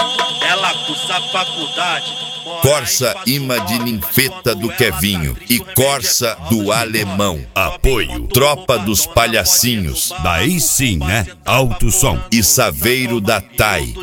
ela cursa faculdade. Corsa imã de ninfeta do Kevinho e Corsa do Alemão. Apoio Tropa dos Palhacinhos. Daí sim, né? Alto som. E Saveiro da Tai.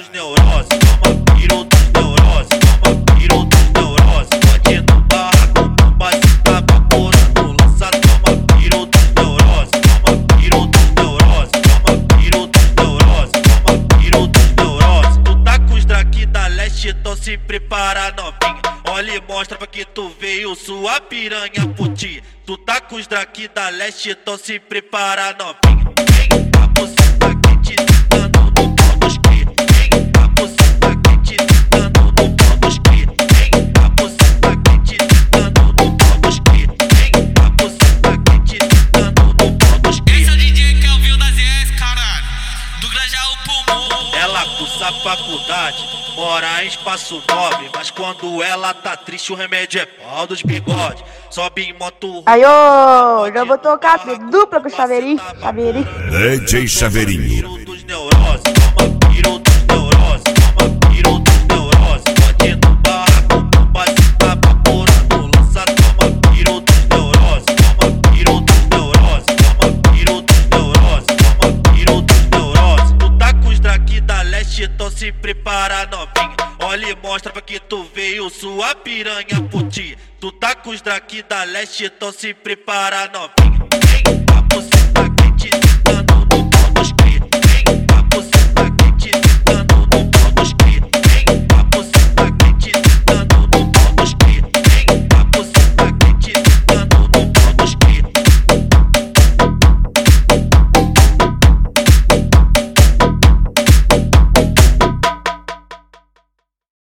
Então se prepara, novinha. Olha e mostra pra que tu veio, sua piranha puti. Tu tá com os draki da leste, então se prepara, novinha. Vem, a buceta quente, dando no pau dos cri. Vem, a buceta quente, dando no pau dos cri. Vem, a buceta quente, dando no pau dos cri. Vem, a buceta quente, dando no pau dos cri. Esse é o DJ que ouviu da ZS, caralho. Do Grajaú Pulmão. Ela cursa faculdade, mora em espaço nobre, mas quando ela tá triste o remédio é pau dos bigode. Sobe em moto. Aí, ô, já vou tocar dupla com o Chaveirinho. DJ Chaveirinho. Toma piro dos neuroses, toma piro dos neuroses, toma piro dos neuroses. Pode no barraco, base tá vaporando, lança, toma piro dos neuroses, toma piro dos neuroses, toma piro dos neuroses, toma piro dos neuroses. Tu tá com os draki da leste, então se prepara, novinha. Olha e mostra pra que tu veio, sua piranha puti. Tu tá com os draki da leste, então se prepara, novinha.